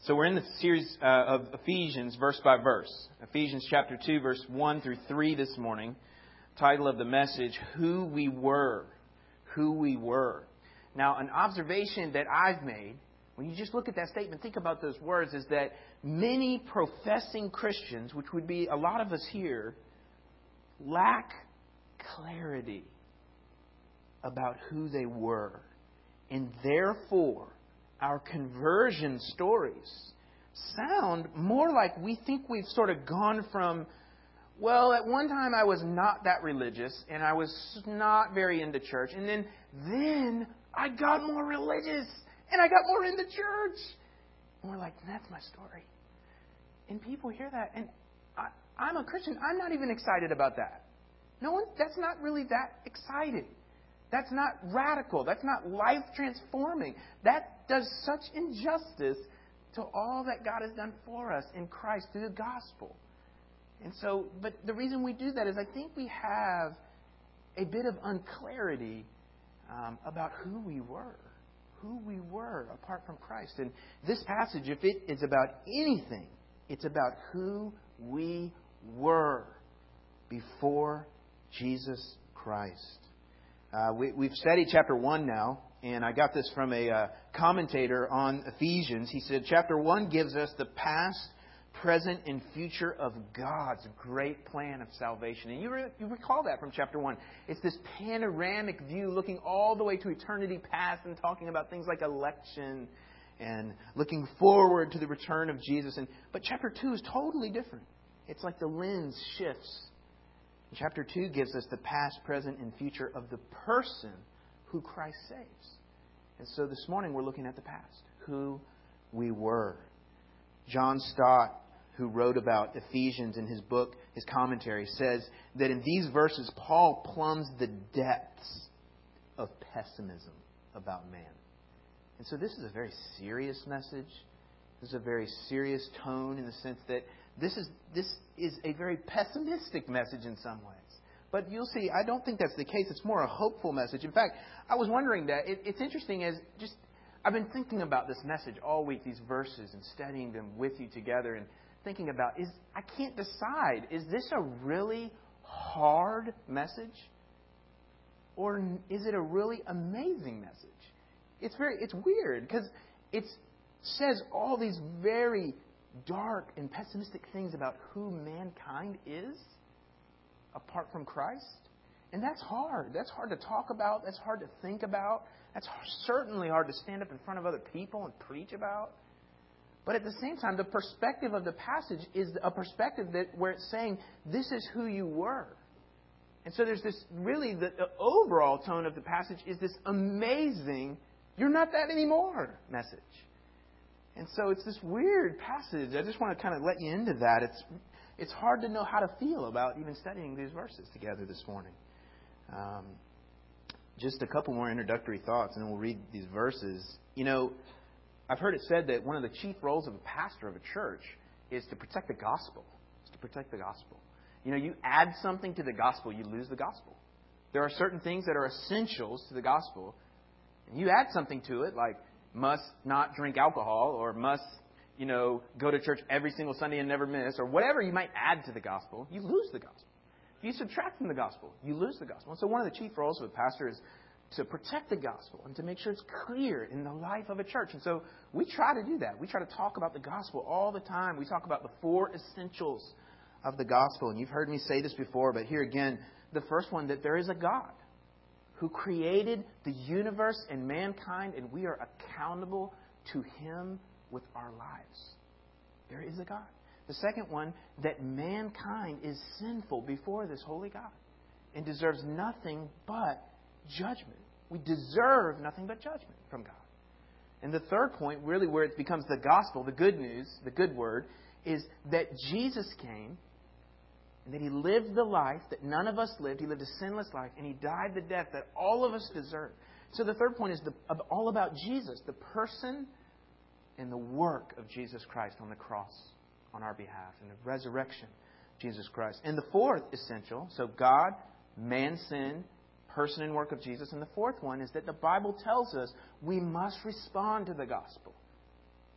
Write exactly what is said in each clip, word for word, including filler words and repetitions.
So we're in the series uh, of Ephesians, verse by verse. Ephesians chapter two, verse one through three this morning. Title of the message, Who We Were. Who We Were. Now, an observation that I've made, when you just look at that statement, think about those words, is that many professing Christians, which would be a lot of us here, lack clarity about who they were. And therefore, our conversion stories sound more like we think we've sort of gone from, well, at one time I was not that religious and I was not very into church. And then, then I got more religious and I got more into church. And we're like, that's my story. And people hear that. And I, I'm a Christian. I'm not even excited about that. No one, that's not really that exciting. That's not radical. That's not life-transforming. That does such injustice to all that God has done for us in Christ through the gospel. And so, but the reason we do that is I think we have a bit of unclarity um, about who we were. Who we were apart from Christ. And this passage, if it is about anything, it's about who we were before Jesus Christ. Uh, we, we've studied chapter one now, and I got this from a uh, commentator on Ephesians. He said, chapter one gives us the past, present, and future of God's great plan of salvation. And you, re- you recall that from chapter one. It's this panoramic view looking all the way to eternity past and talking about things like election and looking forward to the return of Jesus. And But chapter two is totally different. It's like the lens shifts. Chapter two gives us the past, present, and future of the person who Christ saves. And so this morning we're looking at the past, who we were. John Stott, who wrote about Ephesians in his book, his commentary, says that in these verses Paul plumbs the depths of pessimism about man. And so this is a very serious message. This is a very serious tone in the sense that This is this is a very pessimistic message in some ways. But you'll see, I don't think that's the case. It's more a hopeful message. In fact, I was wondering that. It, it's interesting as just I've been thinking about this message all week, these verses, and studying them with you together and thinking about, is I can't decide, is this a really hard message? Or is it a really amazing message? It's very it's weird because it says all these very dark and pessimistic things about who mankind is apart from Christ. And that's hard. That's hard to talk about. That's hard to think about. That's certainly hard to stand up in front of other people and preach about. But at the same time, the perspective of the passage is a perspective that where it's saying, this is who you were. And so there's this, really, the, the overall tone of the passage is this amazing, you're not that anymore message. And so it's this weird passage. I just want to kind of let you into that. It's it's hard to know how to feel about even studying these verses together this morning. Um, just a couple more introductory thoughts, and then we'll read these verses. You know, I've heard it said that one of the chief roles of a pastor of a church is to protect the gospel. Is to protect the gospel. You know, you add something to the gospel, you lose the gospel. There are certain things that are essentials to the gospel, and you add something to it, like must not drink alcohol, or must, you know, go to church every single Sunday and never miss, or whatever you might add to the gospel, you lose the gospel. If you subtract from the gospel, you lose the gospel. And so one of the chief roles of a pastor is to protect the gospel and to make sure it's clear in the life of a church. And so we try to do that. We try to talk about the gospel all the time. We talk about the four essentials of the gospel. And you've heard me say this before, but here again, the first one, that there is a God who created the universe and mankind, and we are accountable to Him with our lives. There is a God. The second one, that mankind is sinful before this holy God and deserves nothing but judgment. We deserve nothing but judgment from God. And the third point, really where it becomes the gospel, the good news, the good word, is that Jesus came and that He lived the life that none of us lived. He lived a sinless life, and He died the death that all of us deserve. So the third point is the, all about Jesus, the person and the work of Jesus Christ on the cross on our behalf, and the resurrection of Jesus Christ. And the fourth essential, so God, man, sin, person and work of Jesus. And the fourth one is that the Bible tells us we must respond to the gospel.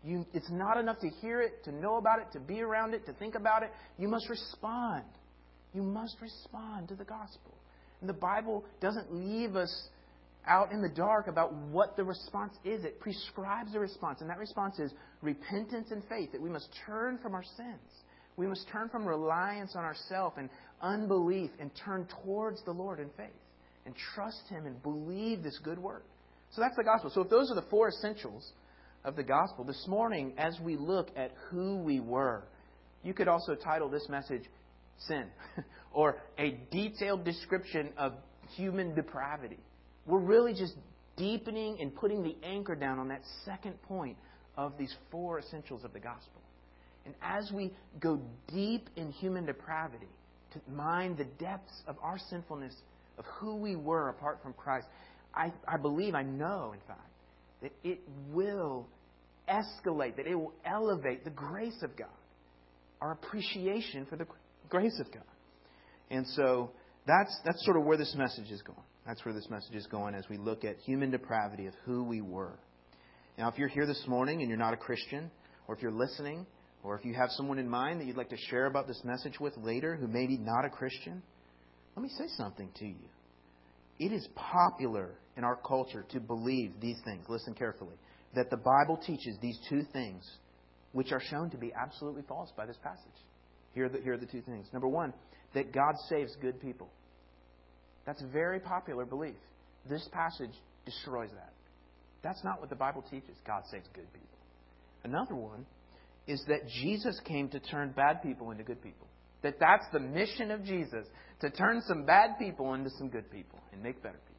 You, it's not enough to hear it, to know about it, to be around it, to think about it. You must respond. You must respond to the gospel. And the Bible doesn't leave us out in the dark about what the response is. It prescribes a response. And that response is repentance and faith, that we must turn from our sins. We must turn from reliance on ourselves and unbelief and turn towards the Lord in faith and trust Him and believe this good word. So that's the gospel. So if those are the four essentials of the gospel, this morning as we look at who we were, you could also title this message Sin or a detailed description of human depravity. We're really just deepening and putting the anchor down on that second point of these four essentials of the gospel. And as we go deep in human depravity, to mine the depths of our sinfulness, of who we were apart from Christ, I, I believe, I know, in fact, that it will escalate, that it will elevate the grace of God, our appreciation for the grace of God. And so that's that's sort of where this message is going. That's where this message is going as we look at human depravity of who we were. Now, if you're here this morning and you're not a Christian, or if you're listening, or if you have someone in mind that you'd like to share about this message with later who may be not a Christian, let me say something to you. It is popular in our culture to believe these things. Listen carefully. That the Bible teaches these two things, which are shown to be absolutely false by this passage. Here are the, here are the two things. Number one, that God saves good people. That's a very popular belief. This passage destroys that. That's not what the Bible teaches. God saves good people. Another one is that Jesus came to turn bad people into good people. That that's the mission of Jesus, to turn some bad people into some good people and make better people.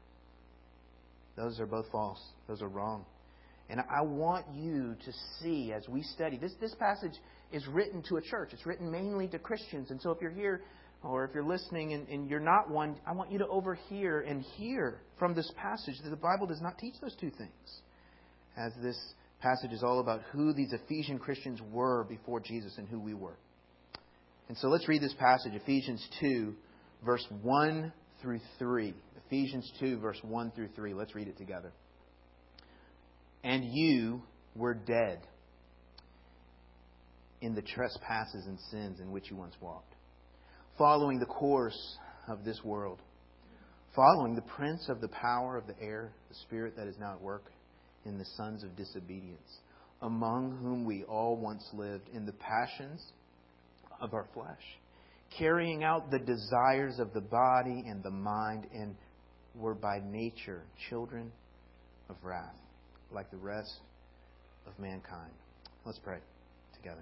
Those are both false. Those are wrong. And I want you to see as we study, this, this passage is written to a church. It's written mainly to Christians. And so if you're here or if you're listening and, and you're not one, I want you to overhear and hear from this passage that the Bible does not teach those two things. As this passage is all about who these Ephesian Christians were before Jesus and who we were. And so let's read this passage, Ephesians two, verse one through three. Ephesians two, verse one through three. Let's read it together. And you were dead in the trespasses and sins in which you once walked, following the course of this world, following the prince of the power of the air, the spirit that is now at work in the sons of disobedience, among whom we all once lived in the passions of our flesh, carrying out the desires of the body and the mind, and were by nature children of wrath, like the rest of mankind. Let's pray together.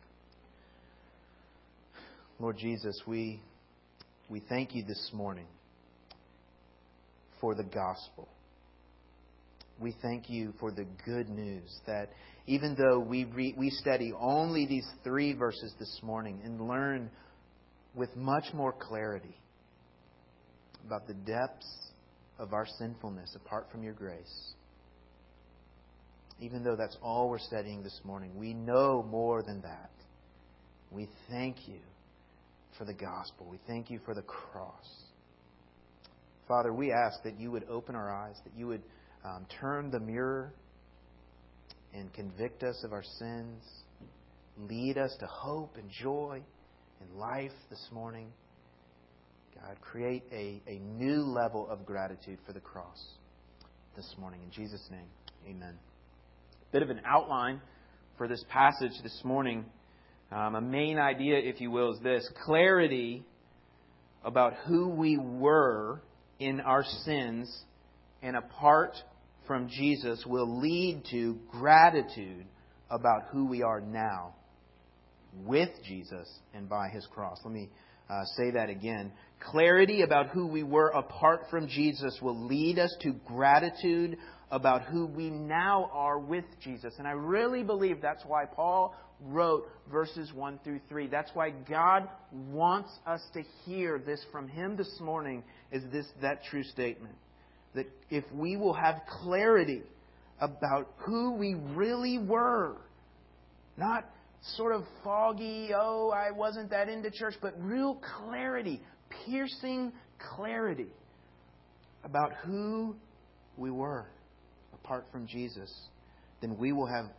Lord Jesus, we we thank you this morning for the gospel. We thank you for the good news that even though we re, we study only these three verses this morning and learn with much more clarity about the depths of our sinfulness apart from your grace, even though that's all we're studying this morning, we know more than that. We thank you for the gospel. We thank you for the cross. Father, we ask that you would open our eyes, that you would um, turn the mirror and convict us of our sins, lead us to hope and joy and life this morning. God, create a, a new level of gratitude for the cross this morning. In Jesus' name, amen. Bit of an outline for this passage this morning. Um, a main idea, if you will, is this. Clarity about who we were in our sins and apart from Jesus will lead to gratitude about who we are now with Jesus and by His cross. Let me uh, say that again. Clarity about who we were apart from Jesus will lead us to gratitude about who we now are with Jesus. And I really believe that's why Paul wrote verses one through three. That's why God wants us to hear this from Him this morning, is this that true statement. That if we will have clarity about who we really were, not sort of foggy, oh, I wasn't that into church, but real clarity, piercing clarity about who we were apart from Jesus, then we will have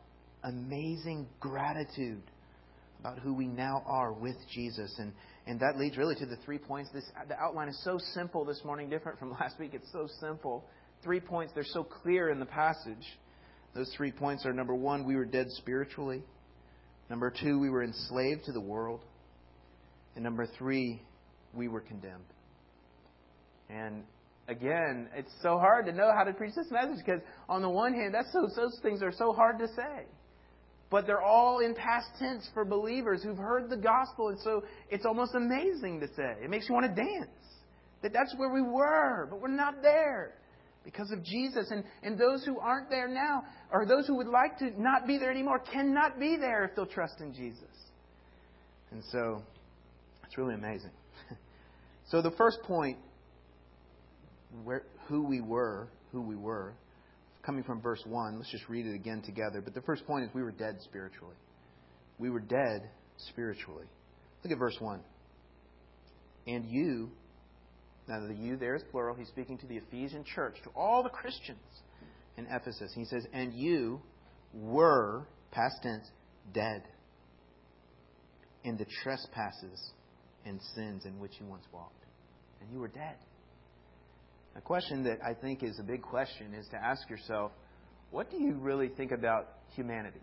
amazing gratitude about who we now are with Jesus. And, and that leads really to the three points. This, the outline is so simple this morning, different from last week. It's so simple. Three points, they're so clear in the passage. Those three points are, number one, we were dead spiritually. Number two, we were enslaved to the world. And number three, we were condemned. And again, it's so hard to know how to preach this message because on the one hand, that's so, those things are so hard to say. But they're all in past tense for believers who've heard the gospel. And so it's almost amazing to say. It makes you want to dance. That that's where we were, but we're not there because of Jesus. And, and those who aren't there now, or those who would like to not be there anymore, cannot be there if they'll trust in Jesus. And so it's really amazing. So the first point, where who we were, who we were, coming from verse one. Let's just read it again together. But the first point is we were dead spiritually. We were dead spiritually. Look at verse one. And you, now the you there is plural. He's speaking to the Ephesian church, to all the Christians in Ephesus. He says, and you were, past tense, dead in the trespasses and sins in which you once walked. And you were dead. A question that I think is a big question is to ask yourself, what do you really think about humanity?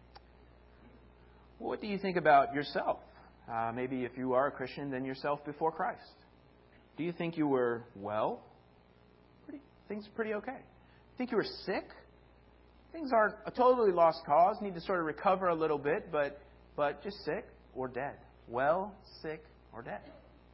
What do you think about yourself? Uh, maybe if you are a Christian, then yourself before Christ. Do you think you were well? Pretty, things are pretty okay. Think you were sick? Things aren't a totally lost cause. Need to sort of recover a little bit, but but just sick or dead. Well, sick, or dead.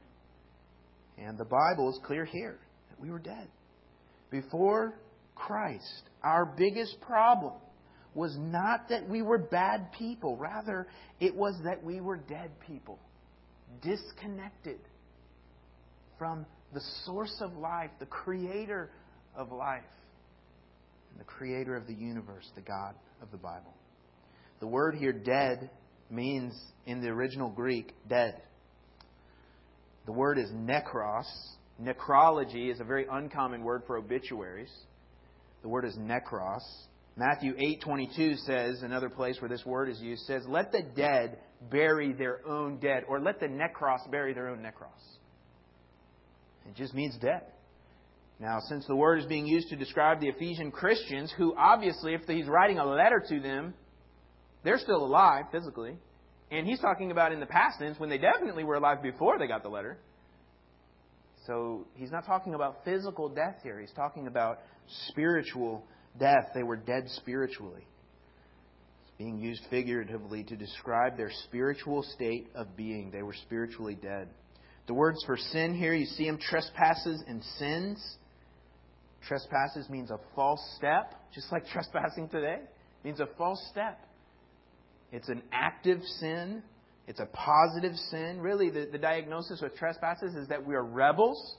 And the Bible is clear here. We were dead. Before Christ, our biggest problem was not that we were bad people. Rather, it was that we were dead people. Disconnected from the source of life, the creator of life, and the creator of the universe, the God of the Bible. The word here, dead, means, in the original Greek, dead. The word is nekros. Necrology is a very uncommon word for obituaries. The word is nekros. Matthew eight twenty-two says, another place where this word is used, says, let the dead bury their own dead, or let the nekros bury their own nekros. It just means dead. Now, since the word is being used to describe the Ephesian Christians, who obviously, if he's writing a letter to them, they're still alive physically. And he's talking about in the past tense when they definitely were alive before they got the letter. So he's not talking about physical death here. He's talking about spiritual death. They were dead spiritually. It's being used figuratively to describe their spiritual state of being. They were spiritually dead. The words for sin here, you see them, trespasses and sins. Trespasses means a false step, just like trespassing today. It means a false step. It's an active sin. It's a positive sin. Really, the, the diagnosis with trespasses is that we are rebels.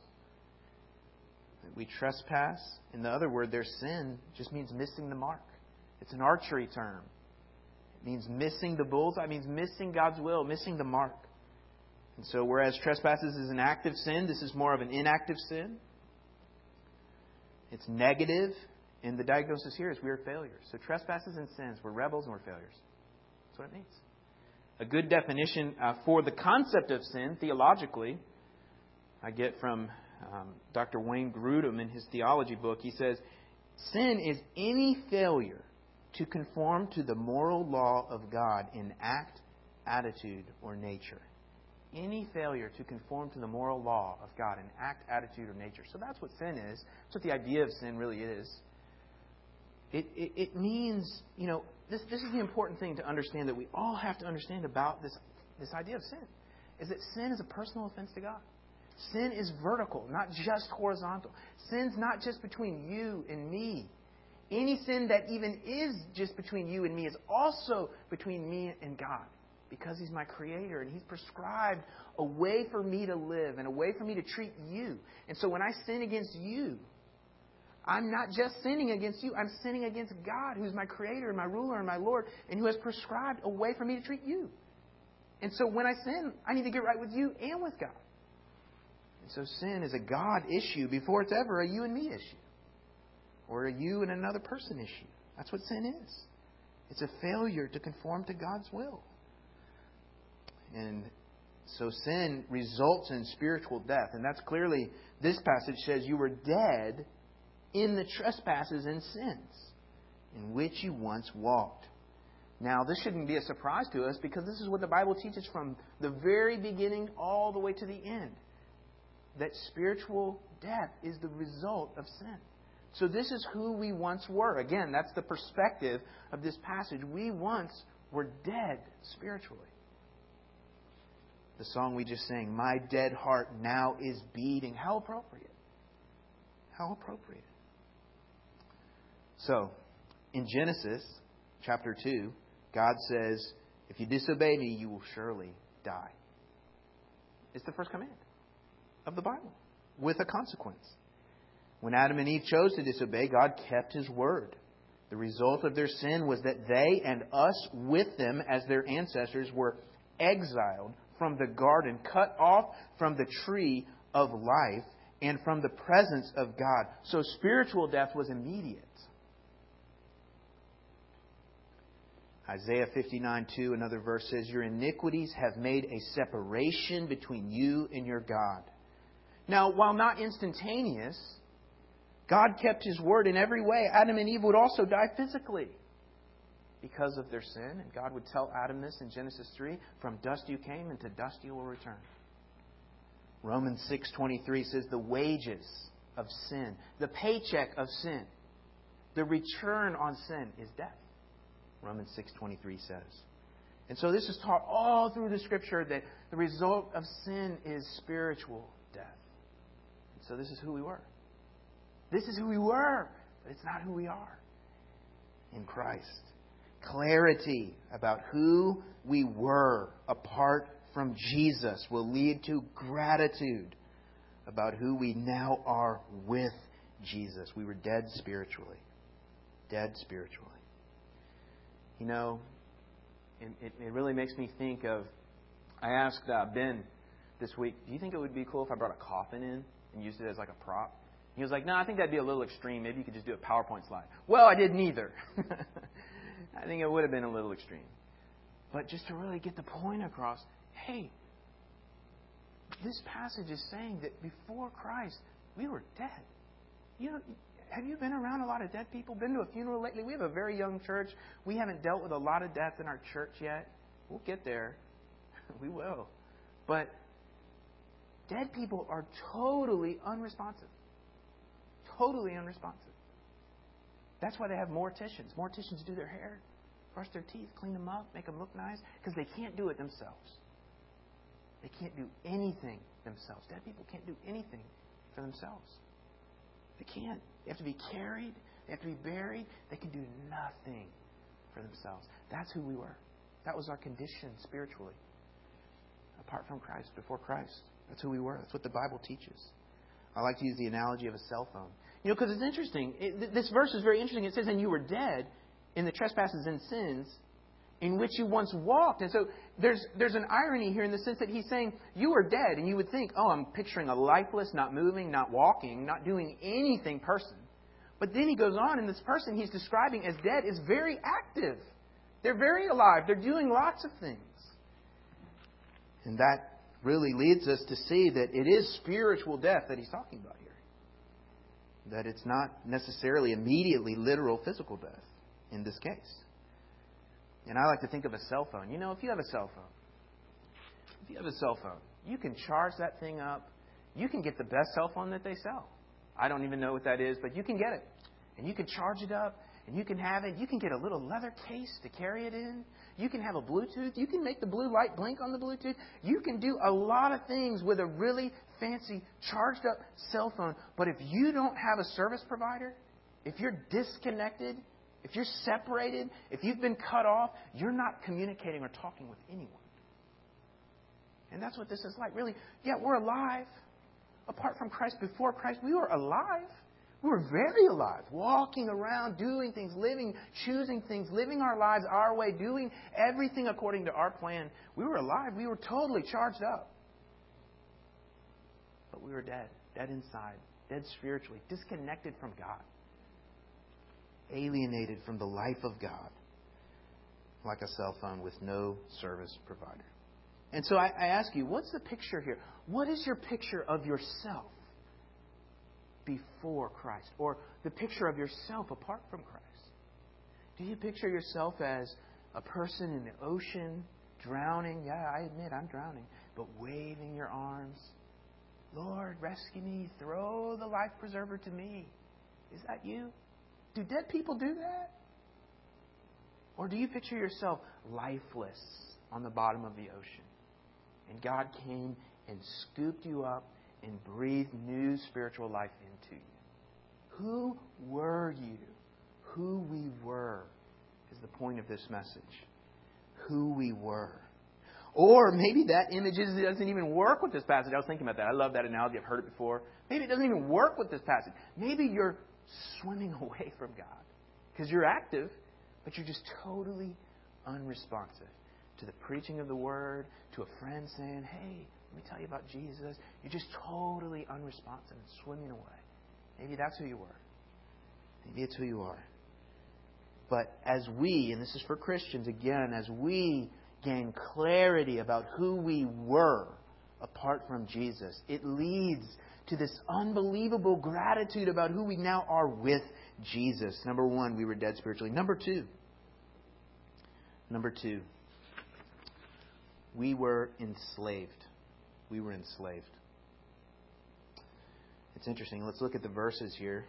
That we trespass. In the other word, their sin just means missing the mark. It's an archery term. It means missing the bullseye. It means missing God's will, missing the mark. And so whereas trespasses is an active sin, this is more of an inactive sin. It's negative. And the diagnosis here is we are failures. So trespasses and sins, we're rebels and we're failures. That's what it means. A good definition uh, for the concept of sin, theologically, I get from um, Doctor Wayne Grudem in his theology book. He says, sin is any failure to conform to the moral law of God in act, attitude, or nature. Any failure to conform to the moral law of God in act, attitude, or nature. So that's what sin is. That's what the idea of sin really is. It, it, it means, you know, This, this is the important thing to understand that we all have to understand about this, this idea of sin. Is that sin is a personal offense to God. Sin is vertical, not just horizontal. Sin's not just between you and me. Any sin that even is just between you and me is also between me and God. Because He's my Creator and He's prescribed a way for me to live and a way for me to treat you. And so when I sin against you, I'm not just sinning against you. I'm sinning against God, who's my Creator and my ruler and my Lord, and who has prescribed a way for me to treat you. And so when I sin, I need to get right with you and with God. And so sin is a God issue before it's ever a you and me issue. Or a you and another person issue. That's what sin is. It's a failure to conform to God's will. And so sin results in spiritual death. And that's clearly, this passage says you were dead in the trespasses and sins in which you once walked. Now, this shouldn't be a surprise to us because this is what the Bible teaches from the very beginning all the way to the end. That spiritual death is the result of sin. So this is who we once were. Again, that's the perspective of this passage. We once were dead spiritually. The song we just sang, "My dead heart now is beating." How appropriate. How appropriate. So, in Genesis chapter two, God says, if you disobey me, you will surely die. It's the first command of the Bible, with a consequence. When Adam and Eve chose to disobey, God kept His word. The result of their sin was that they and us with them as their ancestors were exiled from the garden, cut off from the tree of life and from the presence of God. So spiritual death was immediate. Isaiah fifty-nine two, another verse says, "Your iniquities have made a separation between you and your God." Now, while not instantaneous, God kept His word in every way. Adam and Eve would also die physically because of their sin. And God would tell Adam this in Genesis three, "From dust you came, and to dust you will return." Romans six twenty-three says, "The wages of sin, the paycheck of sin, the return on sin is death." Romans six twenty-three says. And so this is taught all through the Scripture that the result of sin is spiritual death. And so this is who we were. This is who we were, but it's not who we are in Christ. Clarity about who we were apart from Jesus will lead to gratitude about who we now are with Jesus. We were dead spiritually. Dead spiritually. You know, it, it, it really makes me think of, I asked uh, Ben this week, do you think it would be cool if I brought a coffin in and used it as like a prop? He was like, no, I think that'd be a little extreme. Maybe you could just do a PowerPoint slide. Well, I didn't either. I think it would have been a little extreme. But just to really get the point across, hey, this passage is saying that before Christ, we were dead. You know, have you been around a lot of dead people? Been to a funeral lately? We have a very young church. We haven't dealt with a lot of death in our church yet. We'll get there. We will. But dead people are totally unresponsive. Totally unresponsive. That's why they have morticians. Morticians do their hair, brush their teeth, clean them up, make them look nice, because they can't do it themselves. They can't do anything themselves. Dead people can't do anything for themselves. They can't. They have to be carried. They have to be buried. They can do nothing for themselves. That's who we were. That was our condition spiritually. Apart from Christ, before Christ. That's who we were. That's what the Bible teaches. I like to use the analogy of a cell phone. You know, because it's interesting. It, this verse is very interesting. It says, "And you were dead in the trespasses and sins in which you once walked." And so there's there's an irony here in the sense that he's saying, you were dead. And you would think, oh, I'm picturing a lifeless, not moving, not walking, not doing anything person. But then he goes on, and this person he's describing as dead is very active. They're very alive. They're doing lots of things. And that really leads us to see that it is spiritual death that he's talking about here. That it's not necessarily immediately literal physical death in this case. And I like to think of a cell phone. You know, if you have a cell phone, if you have a cell phone, you can charge that thing up. You can get the best cell phone that they sell. I don't even know what that is, but you can get it. And you can charge it up, and you can have it. You can get a little leather case to carry it in. You can have a Bluetooth. You can make the blue light blink on the Bluetooth. You can do a lot of things with a really fancy, charged up cell phone. But if you don't have a service provider, if you're disconnected, if you're separated, if you've been cut off, you're not communicating or talking with anyone. And that's what this is like. Really, yeah, we're alive. Apart from Christ, before Christ, we were alive. We were very alive, walking around, doing things, living, choosing things, living our lives our way, doing everything according to our plan. We were alive. We were totally charged up. But we were dead, dead inside, dead spiritually, disconnected from God, alienated from the life of God. like a cell phone with no service provider. And so I, I ask you, what's the picture here? What is your picture of yourself before Christ? Or the picture of yourself apart from Christ? Do you picture yourself as a person in the ocean, drowning? Yeah, I admit I'm drowning. But waving your arms. Lord, rescue me. Throw the life preserver to me. Is that you? Do dead people do that? Or do you picture yourself lifeless on the bottom of the ocean? And God came and scooped you up and breathed new spiritual life into you. Who were you? Who we were is the point of this message. Who we were. Or maybe that image doesn't even work with this passage. I was thinking about that. I love that analogy. I've heard it before. Maybe it doesn't even work with this passage. Maybe you're swimming away from God because you're active, but you're just totally unresponsive to the preaching of the Word, to a friend saying, hey, let me tell you about Jesus. You're just totally unresponsive and swimming away. Maybe that's who you were. Maybe it's who you are. But as we, and this is for Christians again, as we gain clarity about who we were apart from Jesus, it leads to this unbelievable gratitude about who we now are with Jesus. Number one, we were dead spiritually. Number two, number two, we were enslaved. We were enslaved. It's interesting. Let's look at the verses here.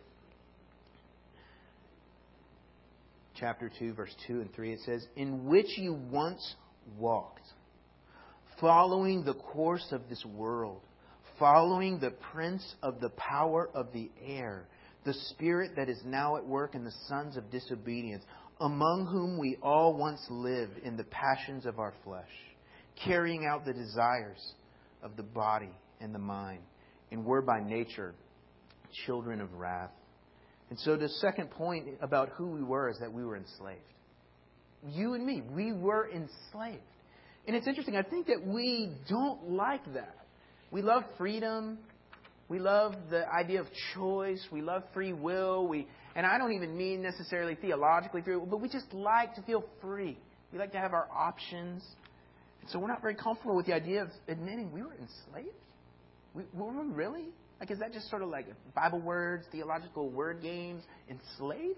Chapter two, verse two and three, it says, in which you once walked, following the course of this world, following the prince of the power of the air, the spirit that is now at work in the sons of disobedience, among whom we all once lived in the passions of our flesh, carrying out the desires of the body and the mind, and were by nature children of wrath. And so the second point about who we were is that we were enslaved. You and me, we were enslaved. And it's interesting, I think that we don't like that. We love freedom. We love the idea of choice. We love free will. We, and I don't even mean necessarily theologically free will, but we just like to feel free. We like to have our options. And so we're not very comfortable with the idea of admitting we were enslaved. We, were we really? Like, is that just sort of like Bible words, theological word games, enslaved?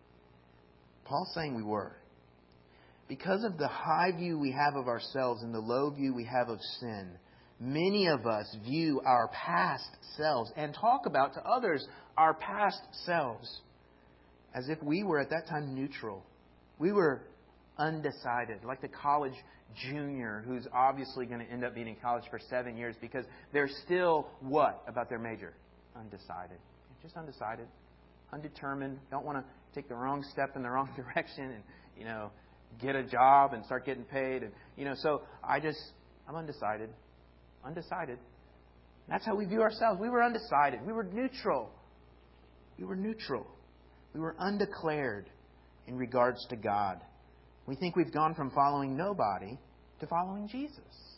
Paul's saying we were. Because of the high view we have of ourselves and the low view we have of sin, many of us view our past selves and talk about to others our past selves as if we were at that time neutral. We were undecided, like the college junior who's obviously going to end up being in college for seven years because they're still what about their major? Undecided. Just undecided. Undetermined. Don't want to take the wrong step in the wrong direction and, you know, get a job and start getting paid. And, you know, so I just, I'm undecided. Undecided. That's how we view ourselves. We were undecided. We were neutral. We were neutral. We were undeclared in regards to God. We think we've gone from following nobody to following Jesus.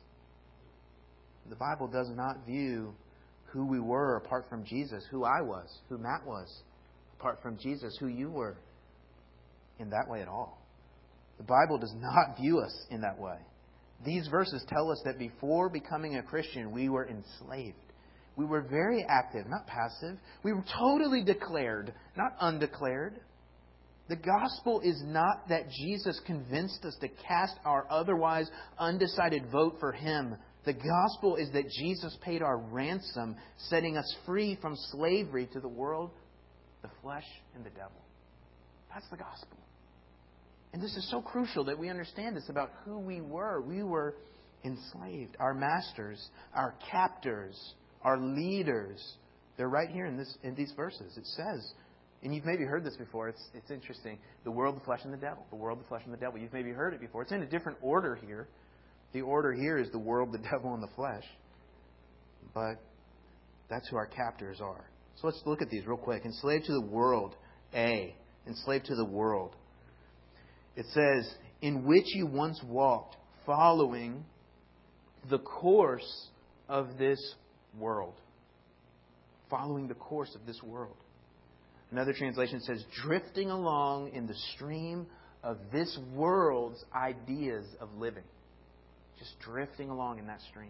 The Bible does not view who we were apart from Jesus, who I was, who Matt was, apart from Jesus, who you were, in that way at all. The Bible does not view us in that way. These verses tell us that before becoming a Christian, we were enslaved. We were very active, not passive. We were totally declared, not undeclared. The gospel is not that Jesus convinced us to cast our otherwise undecided vote for Him. The gospel is that Jesus paid our ransom, setting us free from slavery to the world, the flesh, and the devil. That's the gospel. And this is so crucial that we understand this about who we were. We were enslaved. Our masters, our captors, our leaders, they're right here in this in these verses. It says, and you've maybe heard this before. It's it's interesting. The world, the flesh, and the devil. The world, the flesh, and the devil. You've maybe heard it before. It's in a different order here. The order here is the world, the devil, and the flesh. But that's who our captors are. So let's look at these real quick. Enslaved to the world. A. Enslaved to the world. It says, in which you once walked, following the course of this world. Following the course of this world. Another translation says, drifting along in the stream of this world's ideas of living. Just drifting along in that stream.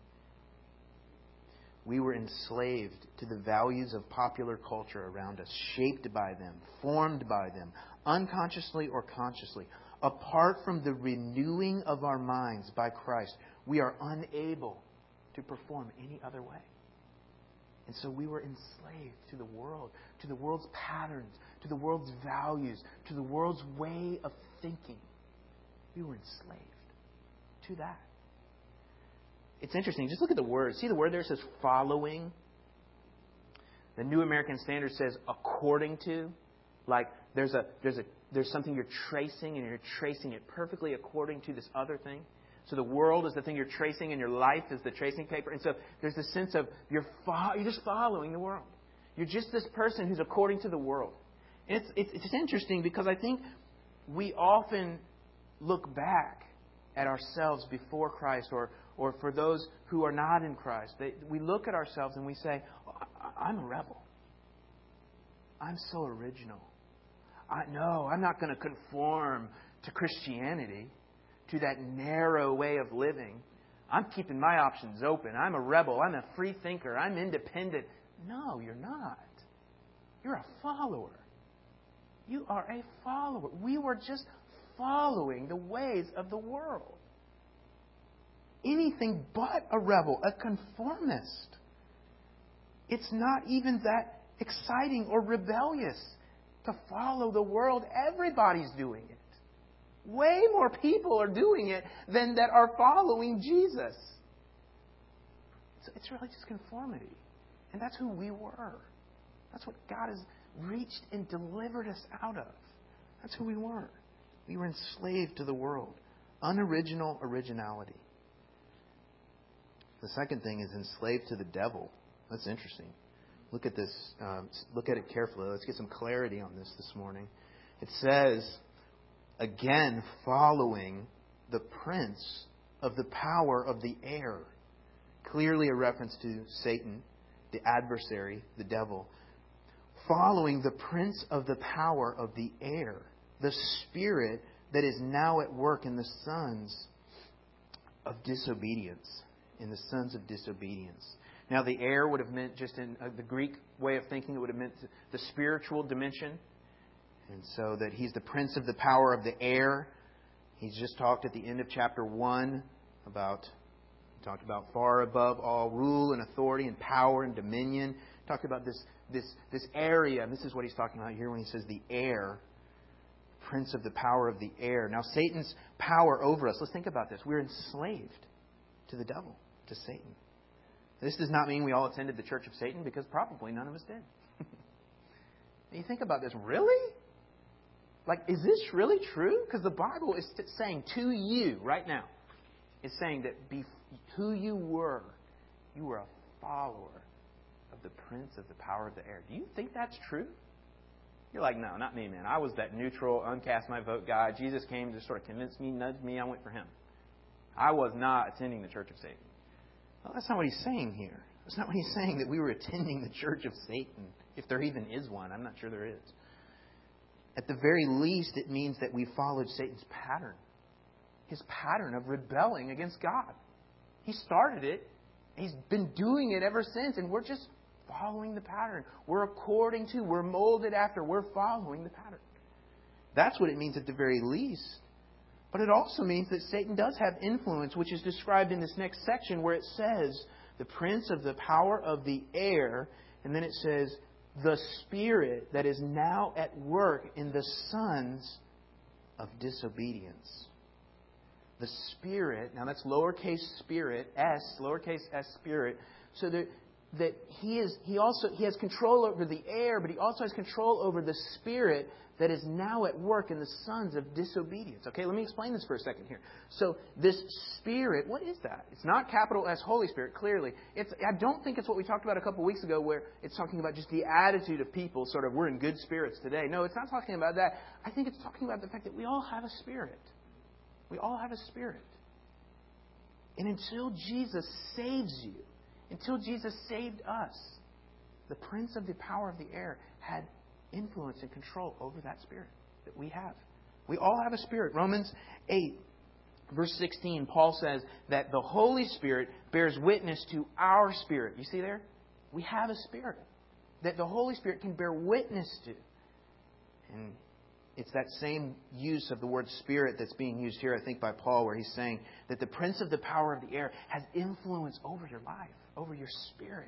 We were enslaved to the values of popular culture around us, shaped by them, formed by them, unconsciously or consciously. Apart from the renewing of our minds by Christ, we are unable to perform any other way. And so we were enslaved to the world, to the world's patterns, to the world's values, to the world's way of thinking. We were enslaved to that. It's interesting. Just look at the word. See the word there? It says following. The New American Standard says according to. Like there's a there's a there's something you're tracing, and you're tracing it perfectly according to this other thing. So the world is the thing you're tracing, and your life is the tracing paper. And so there's this sense of you're fo- you're just following the world. You're just this person who's according to the world. And it's it's, it's interesting because I think we often look back at ourselves before Christ, or or for those who are not in Christ. They, we look at ourselves and we say, oh, I'm a rebel. I'm so original. I No, I'm not going to conform to Christianity, to that narrow way of living. I'm keeping my options open. I'm a rebel. I'm a free thinker. I'm independent. No, you're not. You're a follower. You are a follower. We were just following the ways of the world. Anything but a rebel, a conformist. It's not even that exciting or rebellious to follow the world. Everybody's doing it. Way more people are doing it than that are following Jesus. So it's really just conformity. And that's who we were. That's what God has reached and delivered us out of. That's who we were. We were enslaved to the world. Unoriginal originality. The second thing is enslaved to the devil. That's interesting. Look at this. Um, look at it carefully. Let's get some clarity on this this morning. It says, again, following the prince of the power of the air. Clearly a reference to Satan, the adversary, the devil. Following the prince of the power of the air, the spirit that is now at work in the sons of disobedience. In the sons of disobedience. Now, the air would have meant, just in uh, the Greek way of thinking, it would have meant the spiritual dimension. And so that he's the prince of the power of the air. He's just talked at the end of chapter one about, he talked about far above all rule and authority and power and dominion. He talked about this, this, this area. And this is what he's talking about here when he says the air. Prince of the power of the air. Now, Satan's power over us. Let's think about this. We're enslaved to the devil, to Satan. This does not mean we all attended the Church of Satan, because probably none of us did. You think about this, really? Like, is this really true? Because the Bible is saying to you right now, it's saying that be, who you were, you were a follower of the prince of the power of the air. Do you think that's true? You're like, no, not me, man. I was that neutral, uncast my vote guy. Jesus came to sort of convince me, nudge me. I went for him. I was not attending the Church of Satan. Well, that's not what he's saying here. That's not what he's saying, that we were attending the Church of Satan. If there even is one. I'm not sure there is. At the very least, it means that we followed Satan's pattern. His pattern of rebelling against God. He started it. He's been doing it ever since. And we're just following the pattern. We're according to, we're molded after, we're following the pattern. That's what it means at the very least. But it also means that Satan does have influence, which is described in this next section where it says, the prince of the power of the air, and then it says, the spirit that is now at work in the sons of disobedience. The spirit, now that's lowercase spirit, S, lowercase s spirit, so that that he is he also he has control over the air, but he also has control over the spirit that is now at work in the sons of disobedience. Okay, let me explain this for a second here. So this spirit, what is that? It's not capital S Holy Spirit, clearly. It's I don't think it's what we talked about a couple of weeks ago, where it's talking about just the attitude of people, sort of, we're in good spirits today. No, it's not talking about that. I think it's talking about the fact that we all have a spirit. We all have a spirit. And until Jesus saves you, until Jesus saved us, the prince of the power of the air had influence and control over that spirit that we have. We all have a spirit. Romans eight, verse sixteen, Paul says that the Holy Spirit bears witness to our spirit. You see there? We have a spirit that the Holy Spirit can bear witness to. And it's that same use of the word spirit that's being used here, I think, by Paul, where he's saying that the prince of the power of the air has influence over your life, over your spirit.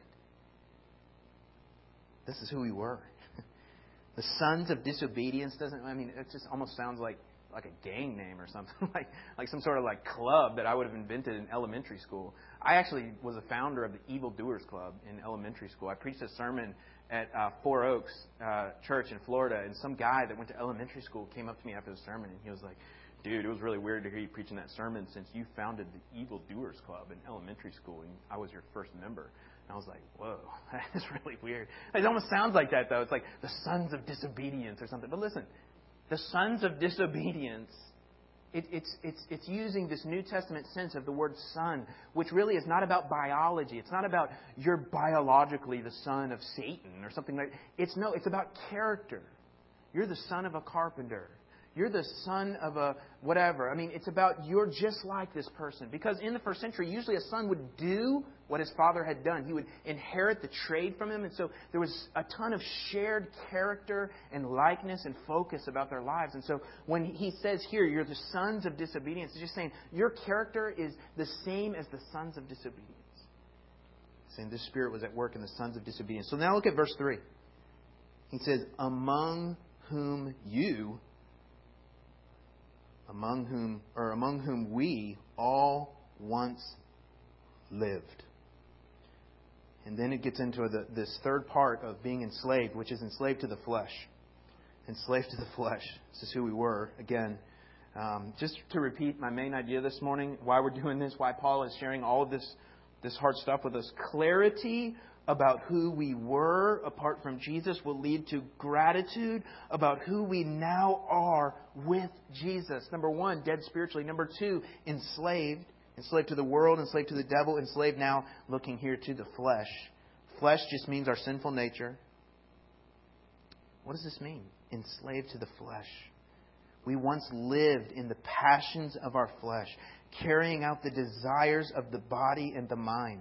This is who we were. The sons of disobedience doesn't, I mean, it just almost sounds like like a gang name or something, like like some sort of like club that I would have invented in elementary school. I actually was a founder of the Evil Doers Club in elementary school. I preached a sermon at uh, Four Oaks uh, Church in Florida, and some guy that went to elementary school came up to me after the sermon, and he was like, dude, it was really weird to hear you preaching that sermon since you founded the Evil Doers Club in elementary school, and I was your first member. And I was like, whoa, that's really weird. It almost sounds like that, though. It's like the sons of disobedience or something. But listen, the sons of disobedience, it, it's, it's, it's using this New Testament sense of the word son, which really is not about biology. It's not about you're biologically the son of Satan or something like that. It's no, it's about character. You're the son of a carpenter. You're the son of a whatever. I mean, it's about you're just like this person. Because in the first century, usually a son would do what his father had done. He would inherit the trade from him. And so there was a ton of shared character and likeness and focus about their lives. And so when he says here, you're the sons of disobedience, it's just saying your character is the same as the sons of disobedience. Saying this spirit was at work in the sons of disobedience. So now look at verse three. He says, among whom you... among whom or among whom we all once lived. And then it gets into the, this third part of being enslaved, which is enslaved to the flesh. Enslaved to the flesh. This is who we were. Again, um, just to repeat my main idea this morning, why we're doing this, why Paul is sharing all of this, this hard stuff with us. Clarity about who we were apart from Jesus will lead to gratitude about who we now are with Jesus. Number one, dead spiritually. Number two, enslaved. Enslaved to the world, enslaved to the devil, enslaved now looking here to the flesh. Flesh just means our sinful nature. What does this mean? Enslaved to the flesh. We once lived in the passions of our flesh, carrying out the desires of the body and the mind.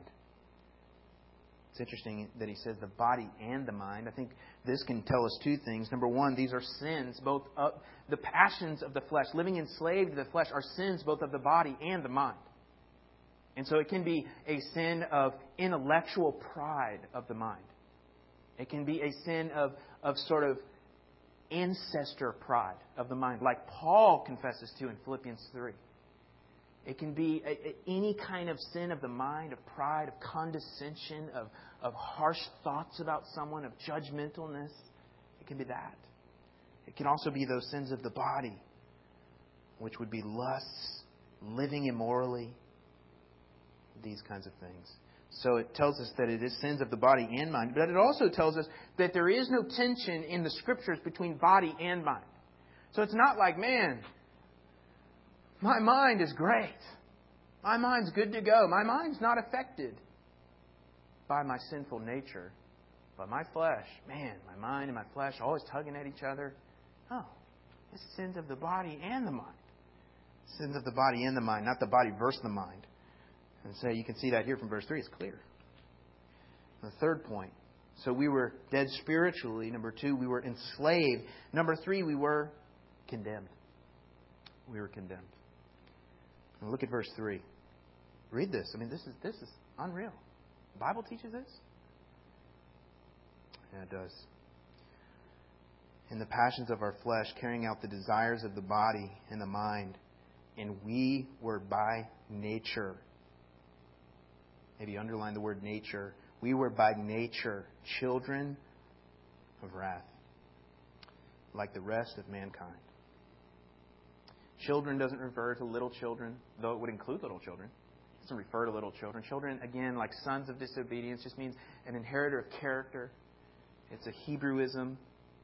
It's interesting that he says the body and the mind. I think this can tell us two things. Number one, these are sins, both of the passions of the flesh. Living enslaved to the flesh are sins both of the body and the mind. And so it can be a sin of intellectual pride of the mind. It can be a sin of, of sort of ancestor pride of the mind, like Paul confesses to in Philippians three. It can be a, a, any kind of sin of the mind, of pride, of condescension, of, of harsh thoughts about someone, of judgmentalness. It can be that. It can also be those sins of the body, which would be lusts, living immorally, these kinds of things. So it tells us that it is sins of the body and mind, but it also tells us that there is no tension in the Scriptures between body and mind. So it's not like, man, my mind is great. My mind's good to go. My mind's not affected by my sinful nature. But my flesh, man, my mind and my flesh always tugging at each other. Oh, it's sins of the body and the mind. Sins of the body and the mind, not the body versus the mind. And so you can see that here from verse three. It's clear. The third point. So we were dead spiritually. Number two, we were enslaved. Number three, we were condemned. We were condemned. And look at verse three. Read this. I mean, this is this is unreal. The Bible teaches this? Yeah, it does. In the passions of our flesh, carrying out the desires of the body and the mind. And we were by nature. Maybe underline the word nature. We were by nature children of wrath, like the rest of mankind. Children doesn't refer to little children, though it would include little children. It doesn't refer to little children. Children, again, like sons of disobedience, just means an inheritor of character. It's a Hebrewism.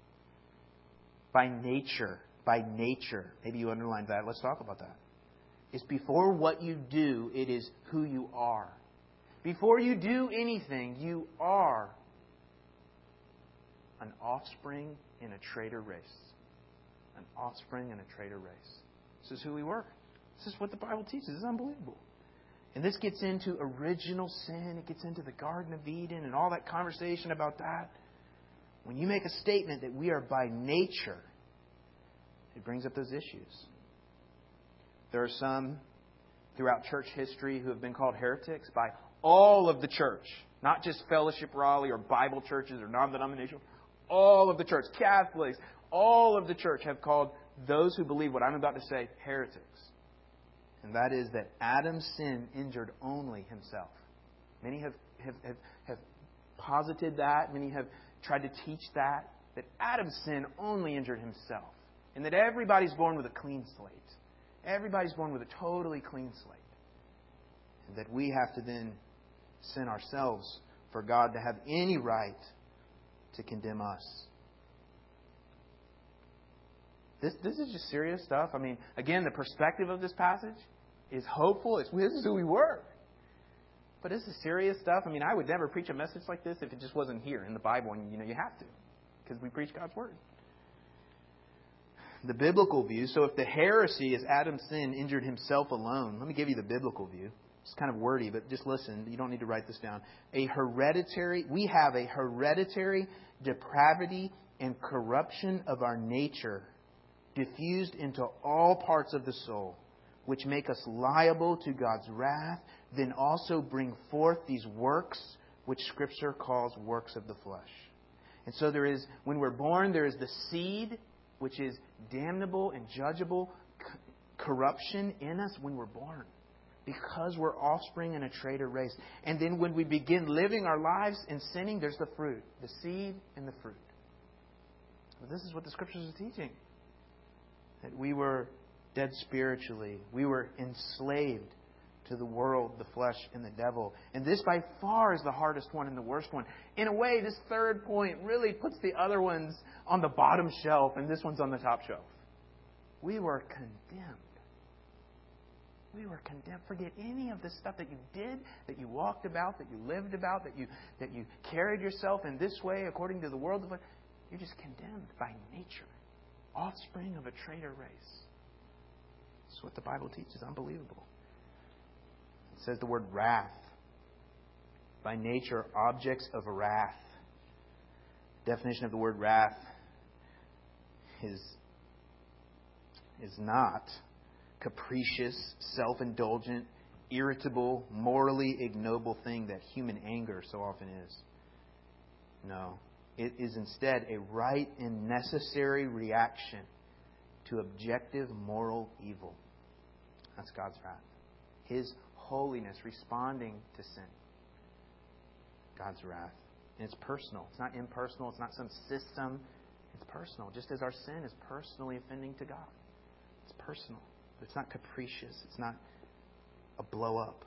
By nature. By nature. Maybe you underlined that. Let's talk about that. It's before what you do, it is who you are. Before you do anything, you are an offspring in a traitor race. an offspring and a traitor race. This is who we were. This is what the Bible teaches. It's unbelievable. And this gets into original sin. It gets into the Garden of Eden and all that conversation about that. When you make a statement that we are by nature, it brings up those issues. There are some throughout church history who have been called heretics by all of the church. Not just Fellowship Raleigh or Bible churches or non-denominational. All of the church, Catholics, all of the church have called those who believe what I'm about to say heretics. And that is that Adam's sin injured only himself. Many have, have, have, have posited that. Many have tried to teach that. That Adam's sin only injured himself. And that everybody's born with a clean slate. Everybody's born with a totally clean slate. And that we have to then sin ourselves for God to have any right to condemn us. This this is just serious stuff. I mean, again, the perspective of this passage is hopeful. It's, this is who we were. But this is serious stuff. I mean, I would never preach a message like this if it just wasn't here in the Bible. And, you know, you have to. Because we preach God's Word. The biblical view. So if the heresy is Adam's sin injured himself alone. Let me give you the biblical view. It's kind of wordy, but just listen. You don't need to write this down. A hereditary, we have a hereditary depravity and corruption of our nature diffused into all parts of the soul, which make us liable to God's wrath, then also bring forth these works, which Scripture calls works of the flesh. And so there is, when we're born, there is the seed, which is damnable and judgeable corruption in us when we're born. Because we're offspring in a traitor race. And then when we begin living our lives in sinning, there's the fruit. The seed and the fruit. But this is what the Scriptures are teaching. That we were dead spiritually. We were enslaved to the world, the flesh, and the devil. And this by far is the hardest one and the worst one. In a way, this third point really puts the other ones on the bottom shelf and this one's on the top shelf. We were condemned. We were condemned. Forget any of the stuff that you did, that you walked about, that you lived about, that you that you carried yourself in this way according to the world. You're just condemned by nature. Offspring of a traitor race. That's what the Bible teaches. Unbelievable. It says the word wrath. By nature, objects of wrath. Definition of the word wrath is, is not capricious, self-indulgent, irritable, morally ignoble thing that human anger so often is. No. It is instead a right and necessary reaction to objective moral evil. That's God's wrath. His holiness responding to sin. God's wrath. And it's personal. It's not impersonal. It's not some system. It's personal. Just as our sin is personally offending to God. It's personal. But it's not capricious. It's not a blow up.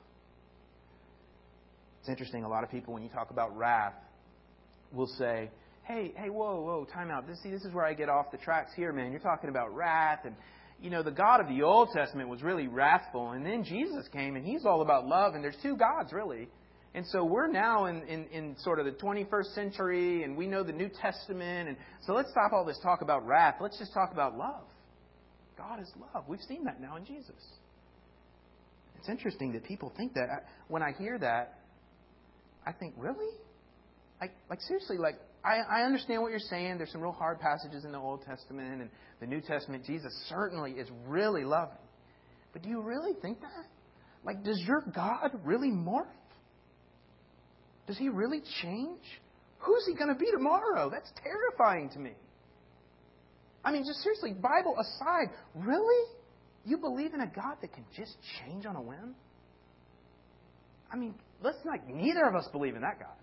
It's interesting. A lot of people, when you talk about wrath, will say, hey, hey, whoa, whoa, time out. This, see, this is where I get off the tracks here, man. You're talking about wrath. And, you know, the God of the Old Testament was really wrathful. And then Jesus came, and He's all about love. And there's two gods, really. And so we're now in, in, in sort of the twenty-first century, and we know the New Testament. And so let's stop all this talk about wrath. Let's just talk about love. God is love. We've seen that now in Jesus. It's interesting that people think that. When I hear that, I think, really? Like, like seriously, like, I, I understand what you're saying. There's some real hard passages in the Old Testament and the New Testament. Jesus certainly is really loving. But do you really think that? Like, does your God really morph? Does He really change? Who's He going to be tomorrow? That's terrifying to me. I mean, just seriously, Bible aside, really? You believe in a God that can just change on a whim? I mean, let's not, neither of us believe in that God.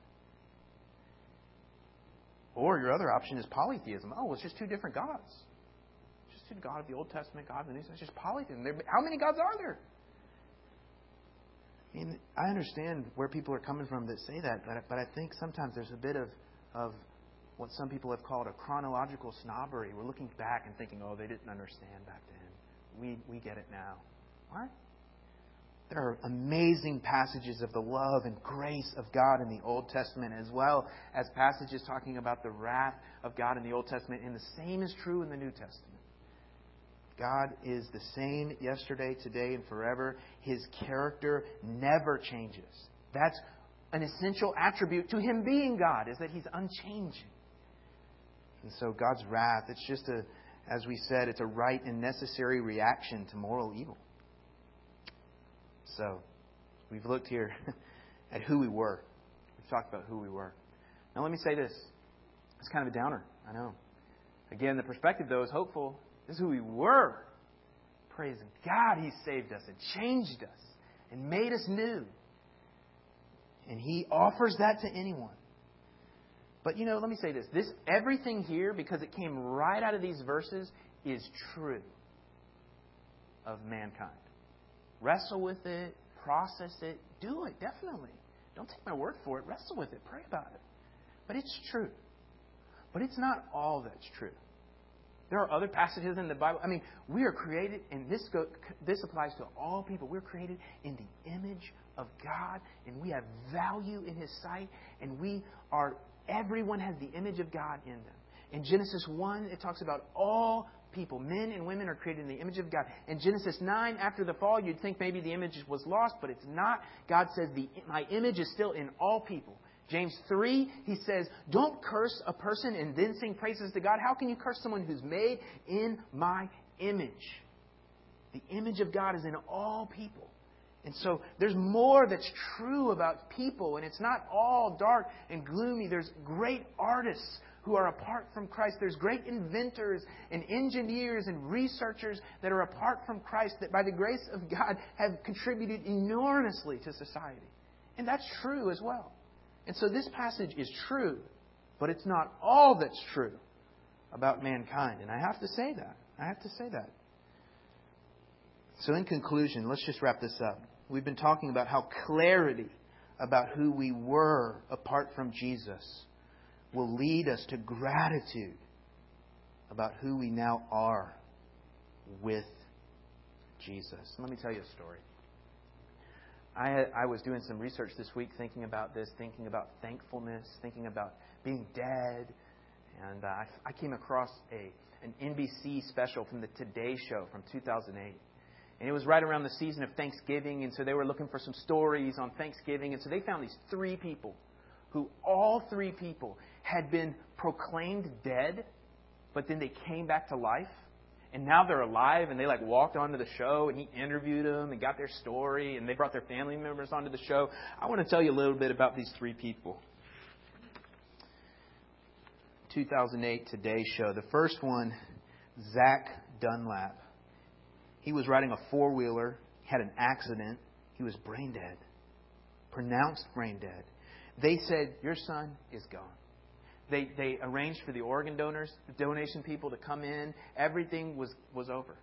Or your other option is polytheism. Oh, it's just two different gods. It's just two God of the Old Testament, God of the New Testament. It's just polytheism. How many gods are there? I mean, I understand where people are coming from that say that, but, but I think sometimes there's a bit of, of what some people have called a chronological snobbery. We're looking back and thinking, oh, they didn't understand back then. We we get it now. What? There are amazing passages of the love and grace of God in the Old Testament, as well as passages talking about the wrath of God in the Old Testament. And the same is true in the New Testament. God is the same yesterday, today, and forever. His character never changes. That's an essential attribute to Him being God, is that He's unchanging. And so God's wrath, it's just a, as we said, it's a right and necessary reaction to moral evil. So, we've looked here at who we were. We've talked about who we were. Now let me say this. It's kind of a downer, I know. Again, the perspective, though, is hopeful. This is who we were. Praise God, He saved us and changed us and made us new. And He offers that to anyone. But, you know, let me say this. This everything here, because it came right out of these verses, is true of mankind. Wrestle with it. Process it. Do it, definitely. Don't take my word for it. Wrestle with it. Pray about it. But it's true. But it's not all that's true. There are other passages in the Bible. I mean, we are created, and this go, this applies to all people. We're created in the image of God, and we have value in His sight, and we are, everyone has the image of God in them. In Genesis one, it talks about all people, men and women, are created in the image of God. In Genesis nine, after the fall, you'd think maybe the image was lost, but it's not. God says, the, my image is still in all people. James three, he says, don't curse a person and then sing praises to God. How can you curse someone who's made in my image? The image of God is in all people. And so there's more that's true about people, and it's not all dark and gloomy. There's great artists who are apart from Christ. There's great inventors and engineers and researchers that are apart from Christ that by the grace of God have contributed enormously to society. And that's true as well. And so this passage is true, but it's not all that's true about mankind. And I have to say that. I have to say that. So in conclusion, let's just wrap this up. We've been talking about how clarity about who we were apart from Jesus will lead us to gratitude about who we now are with Jesus. Let me tell you a story. I, I was doing some research this week thinking about this, thinking about thankfulness, thinking about being dead. And uh, I, I came across a an N B C special from the Today Show from two thousand eight. And it was right around the season of Thanksgiving. And so they were looking for some stories on Thanksgiving. And so they found these three people who all three people had been proclaimed dead, but then they came back to life. And now they're alive, and they like walked onto the show, and he interviewed them and got their story, and they brought their family members onto the show. I want to tell you a little bit about these three people. two thousand eight Today Show. The first one, Zach Dunlap. He was riding a four-wheeler, had an accident. He was brain dead, pronounced brain dead. They said, your son is gone. They they arranged for the organ donors, the donation people to come in. Everything was, was over.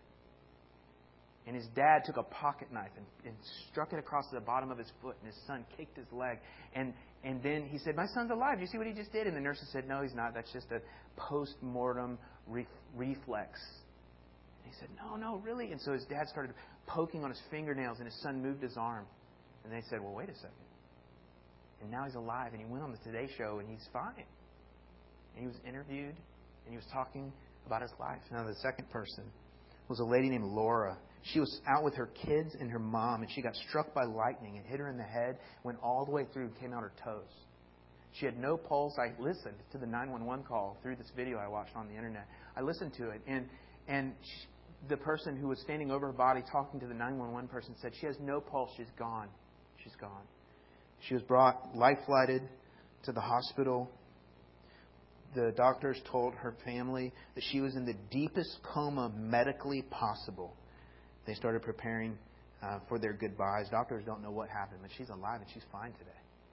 And his dad took a pocket knife and, and struck it across the bottom of his foot. And his son kicked his leg. And and then he said, my son's alive. Do you see what he just did? And the nurses said, no, he's not. That's just a post-mortem ref, reflex. And he said, no, no, really? And so his dad started poking on his fingernails, and his son moved his arm. And they said, well, wait a second. And now he's alive. And he went on the Today Show, and he's fine. And he was interviewed, and he was talking about his life. Now, the second person was a lady named Laura. She was out with her kids and her mom, and she got struck by lightning and hit her in the head, went all the way through and came out her toes. She had no pulse. I listened to the nine one one call through this video I watched on the internet. I listened to it, and and she, the person who was standing over her body talking to the nine one one person said, she has no pulse. She's gone. She's gone. She was brought life-flighted to the hospital. The doctors told her family that she was in the deepest coma medically possible. They started preparing uh, for their goodbyes. Doctors don't know what happened, but she's alive and she's fine today.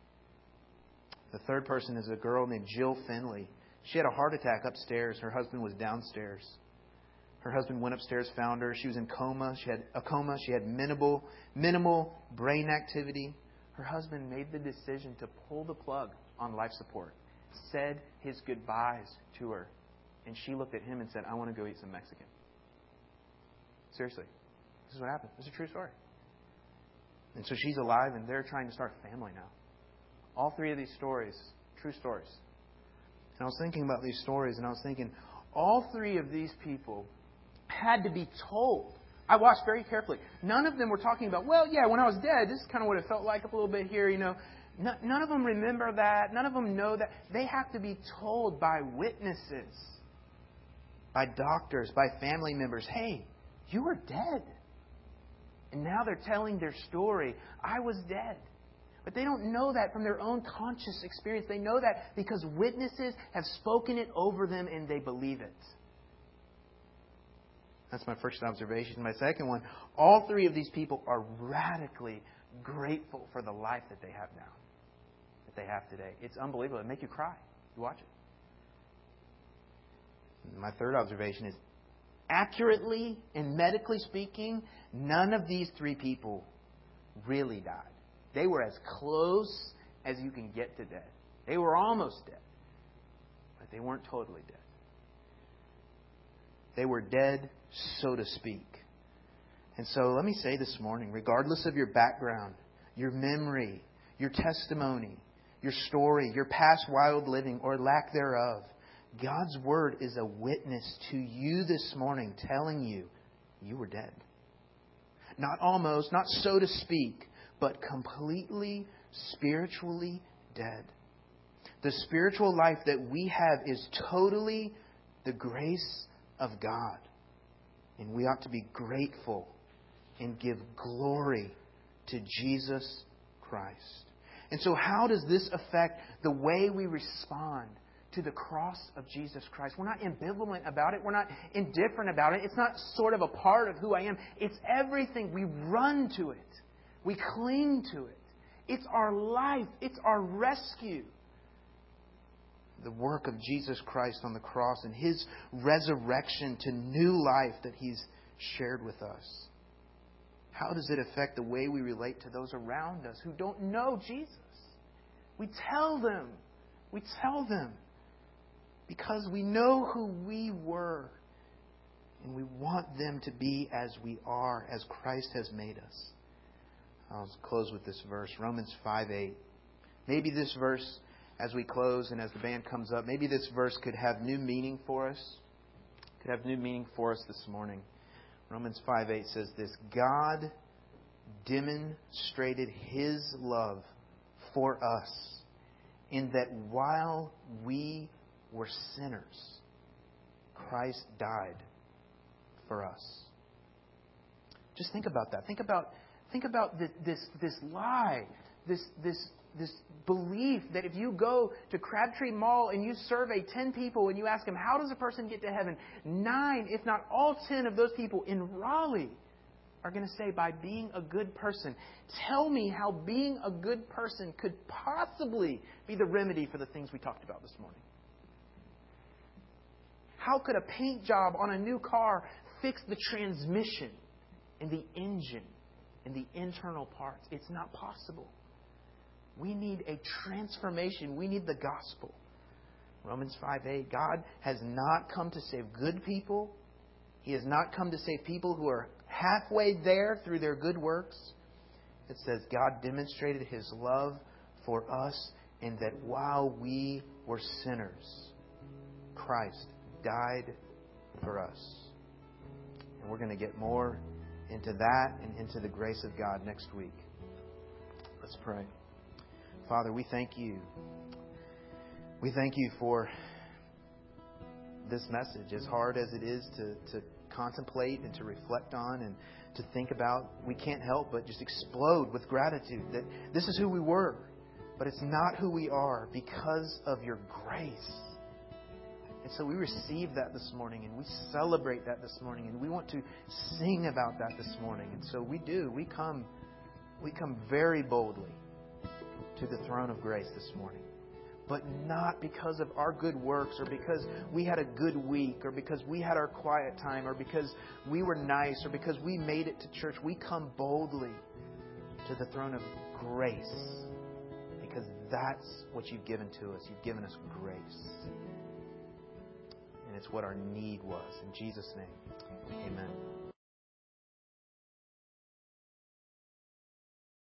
The third person is a girl named Jill Finley. She had a heart attack upstairs. Her husband was downstairs. Her husband went upstairs, found her. She was in coma. She had a coma. She had minimal, minimal brain activity. Her husband made the decision to pull the plug on life support. Said his goodbyes to her. And she looked at him and said, I want to go eat some Mexican. Seriously. This is what happened. It's a true story. And so she's alive, and they're trying to start a family now. All three of these stories, true stories. And I was thinking about these stories, and I was thinking, all three of these people had to be told. I watched very carefully. None of them were talking about, well, yeah, when I was dead, this is kind of what it felt like a little bit here, you know. None of them remember that. None of them know that. They have to be told by witnesses, by doctors, by family members, hey, you were dead. And now they're telling their story. I was dead. But they don't know that from their own conscious experience. They know that because witnesses have spoken it over them and they believe it. That's my first observation. My second one, all three of these people are radically grateful for the life that they have now, that they have today. It's unbelievable. It'll make you cry. You watch it. My third observation is, accurately and medically speaking, none of these three people really died. They were as close as you can get to death. They were almost dead, but they weren't totally dead. They were dead, so to speak. And so let me say this morning, regardless of your background, your memory, your testimony, your story, your past wild living or lack thereof, God's Word is a witness to you this morning, telling you you were dead. Not almost, not so to speak, but completely, spiritually dead. The spiritual life that we have is totally the grace of God. And we ought to be grateful and give glory to Jesus Christ. And so how does this affect the way we respond to the cross of Jesus Christ? We're not ambivalent about it. We're not indifferent about it. It's not sort of a part of who I am. It's everything. We run to it. We cling to it. It's our life. It's our rescue. The work of Jesus Christ on the cross and His resurrection to new life that He's shared with us. How does it affect the way we relate to those around us who don't know Jesus? We tell them. We tell them. Because we know who we were. And we want them to be as we are, as Christ has made us. I'll close with this verse, Romans five eight. Maybe this verse, as we close and as the band comes up, maybe this verse could have new meaning for us. Could have new meaning for us this morning. Romans five eight says this, God demonstrated His love for us in that while we were sinners, Christ died for us. Just think about that. Think about think about this this, this lie, this this this belief that if you go to Crabtree Mall and you survey ten people and you ask them, how does a person get to heaven? Nine, if not all ten of those people in Raleigh are going to say, by being a good person. Tell me how being a good person could possibly be the remedy for the things we talked about this morning. How could a paint job on a new car fix the transmission and the engine and the internal parts? It's not possible. We need a transformation. We need the gospel. Romans five eight, God has not come to save good people. He has not come to save people who are halfway there through their good works. It says God demonstrated His love for us in that while we were sinners, Christ died for us. And we're going to get more into that and into the grace of God next week. Let's pray. Father, we thank You. We thank You for this message, as hard as it is to, to contemplate and to reflect on and to think about. We can't help but just explode with gratitude that this is who we were, but it's not who we are because of Your grace. And so we receive that this morning and we celebrate that this morning and we want to sing about that this morning. And so we do. We come, we come very boldly to the throne of grace this morning. But not because of our good works or because we had a good week or because we had our quiet time or because we were nice or because we made it to church. We come boldly to the throne of grace because that's what You've given to us. You've given us grace. And it's what our need was. In Jesus' name, amen.